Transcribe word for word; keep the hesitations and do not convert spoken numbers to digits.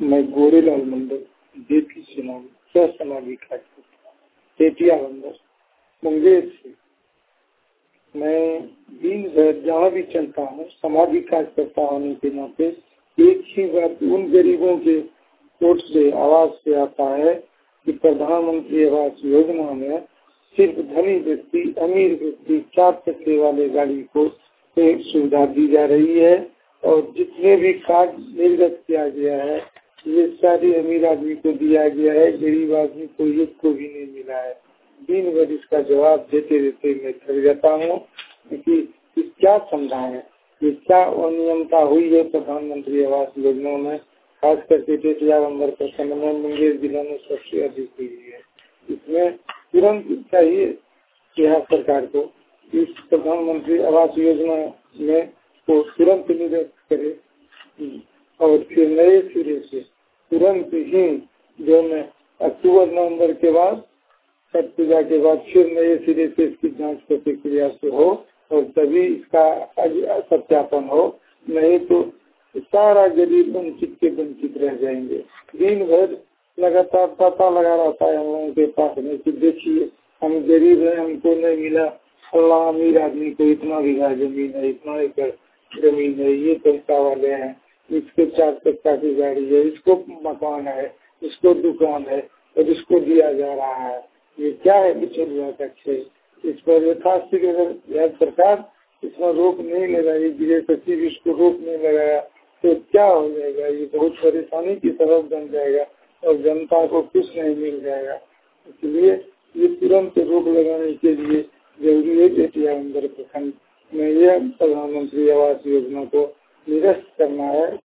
मैं गोरेलाल मंडल, देती सिनाम, सामाजिक कार्यकर्ता, टेटिया बंदर, मुंगेर से। मैं दिन भर जहाँ भी चलता हूँ सामाजिक कार्यकर्ता होने के नाते एक ही बात उन गरीबों के ओट से आवाज से आता है कि प्रधानमंत्री आवास योजना में सिर्फ धनी व्यक्ति, अमीर व्यक्ति, चार चक्के वाले गाड़ी को एक सुविधा दी जा रही है और जितने भी कार्ड निर्गत किया गया है ये सारे अमीर आदमी को दिया गया है, गरीब आदमी को एक को भी नहीं मिला है। दिन भर इसका जवाब देते देते मैं थक जाता हूँ कि क्या समझा है, ये क्या अनियमता हुई है प्रधानमंत्री आवास योजना में, खास करके टेटिया बंदर प्रखंड में, मुंगेर जिला में सबसे अधिक हुई है। इसमें तुरंत चाहिए बिहार सरकार को इस प्रधानमंत्री आवास योजना में को तुरंत निरस्त करे और फिर नए सिरे से तुरंत ही जो मैं अक्टूबर नवंबर के बाद छठ पूजा के बाद फिर नए सिरे से इसकी जांच प्रतिक्रिया से हो और तभी इसका सत्यापन हो, नहीं तो सारा गरीब वंचित के वंचित रह जाएंगे। दिन भर लगातार पता लगा रहता है हम लोगों के पास में कि देखिए हम गरीब हैं, हमको नहीं मिला, अल्लाह अमीर आदमी को इतना बीघा जमीन है, इतना एकड़ जमीन है, ये पैसा वाले हैं, इसके चार चक्का की गाड़ी है, इसको मकान है, इसको दुकान है और इसको दिया जा रहा है। ये क्या है बिचौलिया का खेल। इस पर यथाशीघ्र अगर बिहार सरकार इसमें रोक नहीं लगाई, गृह सचिव इसको रोक नहीं लगाया तो क्या हो जाएगा, ये बहुत परेशानी की तरफ बन जाएगा और जनता को कुछ नहीं मिल जाएगा। इसलिए ये तुरंत रोक लगाने के लिए जरूरी है टेटिया बंदर प्रखंड में यह प्रधानमंत्री आवास योजना को निरस्त करना है।